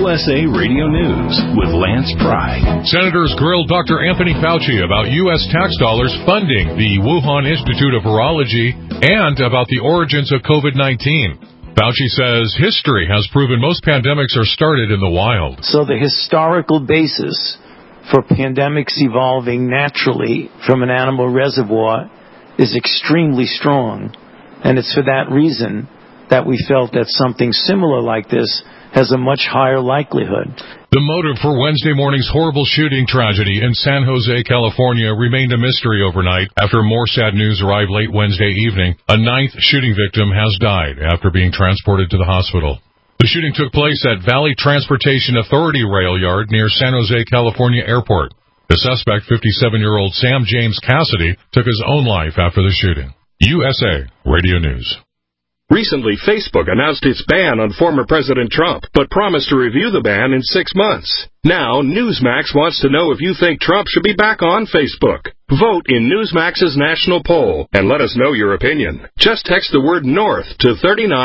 USA Radio News with Lance Pry. Senators grilled Dr. Anthony Fauci about U.S. tax dollars funding the Wuhan Institute of Virology and about the origins of COVID-19. Fauci says history has proven most pandemics are started in the wild. So the historical basis for pandemics evolving naturally from an animal reservoir is extremely strong. And it's for that reason that we felt that something similar like this has a much higher likelihood. The motive for Wednesday morning's horrible shooting tragedy in San Jose, California remained a mystery overnight after more sad news arrived late Wednesday evening. A ninth shooting victim has died after being transported to the hospital. The shooting took place at Valley Transportation Authority rail yard near San Jose, California airport. The suspect, 57-year-old Sam James Cassidy, took his own life after the shooting. USA Radio News. Recently, Facebook announced its ban on former President Trump, but promised to review the ban in 6 months. Now, Newsmax wants to know if you think Trump should be back on Facebook. Vote in Newsmax's national poll and let us know your opinion. Just text the word NORTH to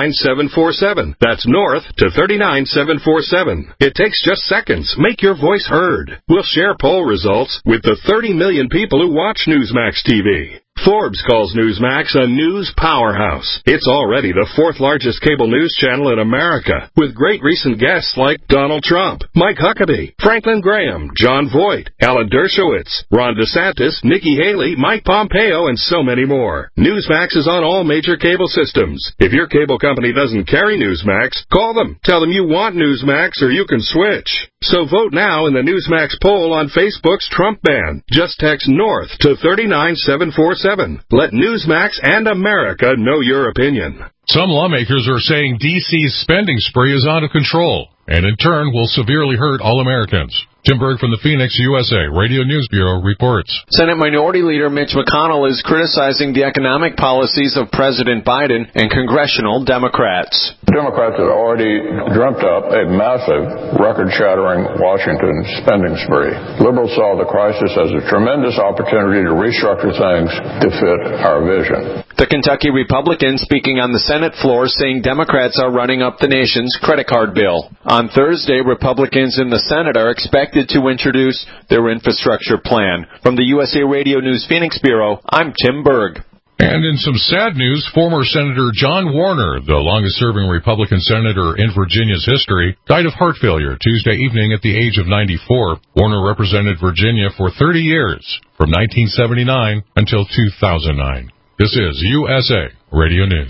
39747. That's NORTH to 39747. It takes just seconds. Make your voice heard. We'll share poll results with the 30 million people who watch Newsmax TV. Forbes calls Newsmax a news powerhouse. It's already the fourth largest cable news channel in America, with great recent guests like Donald Trump, Mike Huckabee, Franklin Graham, John Voight, Alan Dershowitz, Ron DeSantis, Nikki Haley, Mike Pompeo, and so many more. Newsmax is on all major cable systems. If your cable company doesn't carry Newsmax, call them. Tell them you want Newsmax or you can switch. So vote now in the Newsmax poll on Facebook's Trump ban. Just text NORTH to 39747. Let Newsmax and America know your opinion. Some lawmakers are saying D.C.'s spending spree is out of control, and in turn will severely hurt all Americans. Tim Berg from the Phoenix, USA Radio News Bureau reports. Senate Minority Leader Mitch McConnell is criticizing the economic policies of President Biden and congressional Democrats. Democrats had already dreamt up a massive, record-shattering Washington spending spree. Liberals saw the crisis as a tremendous opportunity to restructure things to fit our vision. The Kentucky Republican speaking on the Senate floor saying Democrats are running up the nation's credit card bill. On Thursday, Republicans in the Senate are expected to introduce their infrastructure plan. From the USA Radio News Phoenix Bureau, I'm Tim Berg. And in some sad news, former Senator John Warner, the longest-serving Republican senator in Virginia's history, died of heart failure Tuesday evening at the age of 94. Warner represented Virginia for 30 years, from 1979 until 2009. This is USA Radio News.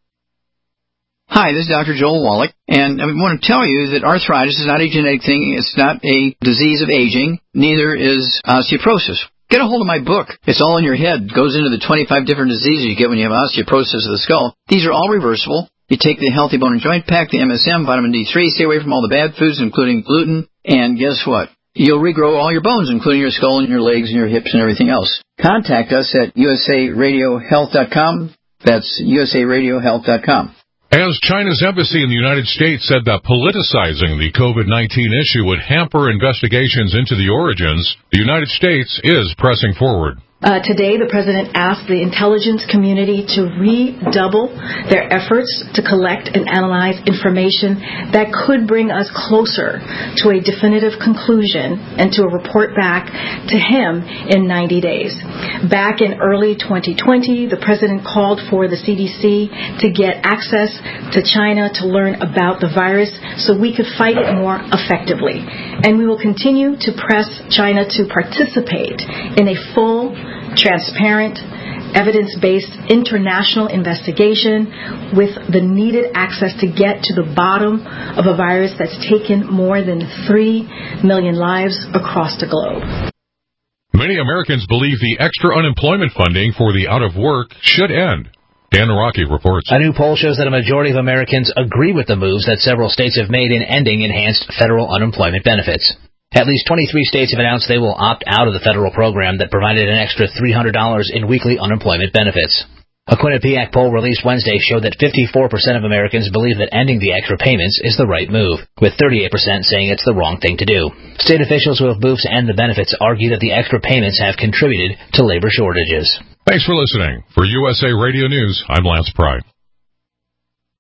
Hi, this is Dr. Joel Wallach, and I want to tell you that arthritis is not a genetic thing. It's not a disease of aging. Neither is osteoporosis. Get a hold of my book. It's all in your head. It goes into the 25 different diseases you get when you have osteoporosis of the skull. These are all reversible. You take the Healthy Bone and Joint Pack, the MSM, vitamin D3, stay away from all the bad foods, including gluten, and guess what? You'll regrow all your bones, including your skull and your legs and your hips and everything else. Contact us at usaradiohealth.com. That's usaradiohealth.com. As China's embassy in the United States said that politicizing the COVID-19 issue would hamper investigations into the origins, the United States is pressing forward. Today, the President asked the intelligence community to redouble their efforts to collect and analyze information that could bring us closer to a definitive conclusion and to a report back to him in 90 days. Back in early 2020, the President called for the CDC to get access to China to learn about the virus so we could fight it more effectively. And we will continue to press China to participate in a full, transparent, evidence-based international investigation with the needed access to get to the bottom of a virus that's taken more than 3 million lives across the globe. Many Americans believe the extra unemployment funding for the out-of-work should end. Dan Araki reports. A new poll shows that a majority of Americans agree with the moves that several states have made in ending enhanced federal unemployment benefits. At least 23 states have announced they will opt out of the federal program that provided an extra $300 in weekly unemployment benefits. A Quinnipiac poll released Wednesday showed that 54% of Americans believe that ending the extra payments is the right move, with 38% saying it's the wrong thing to do. State officials who have moved to end the benefits argue that the extra payments have contributed to labor shortages. Thanks for listening. For USA Radio News, I'm Lance Pry.